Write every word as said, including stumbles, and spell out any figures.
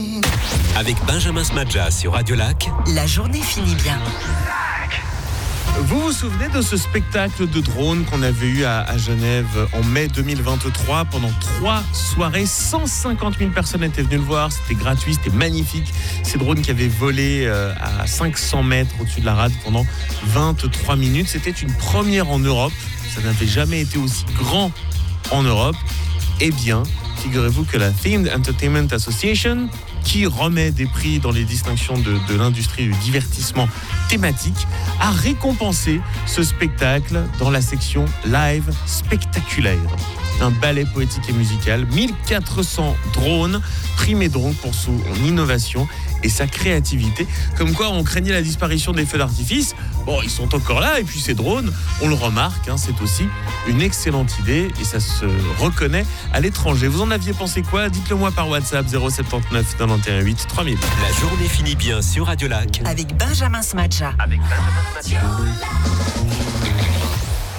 Avec Benjamin Smadja sur Radio Lac. La journée finit bien. Vous vous souvenez de ce spectacle de drone qu'on avait eu à, à Genève en mai deux mille vingt-trois pendant trois soirées, cent cinquante mille personnes étaient venues le voir, c'était gratuit, c'était magnifique. Ces drones qui avaient volé euh, à cinq cents mètres au-dessus de la rade pendant vingt-trois minutes. C'était une première en Europe, ça n'avait jamais été aussi grand en Europe. Eh bien, figurez-vous que la Themed Entertainment Association, qui remet des prix dans les distinctions de, de l'industrie du divertissement thématique, a récompensé ce spectacle dans la section live spectaculaire. Un ballet poétique et musical, mille quatre cents drones, primés donc pour son innovation et sa créativité. Comme quoi on craignait la disparition des feux d'artifice. Bon, ils sont encore là, et puis ces drones, on le remarque, hein, c'est aussi une excellente idée et ça se reconnaît à l'étranger. Vous en aviez pensé quoi ? Dites-le moi par WhatsApp zéro sept neuf quatre-vingt-onze huit trois mille. La journée finit bien sur Radio Lac. Avec Benjamin Smadja. Avec Benjamin Smadja.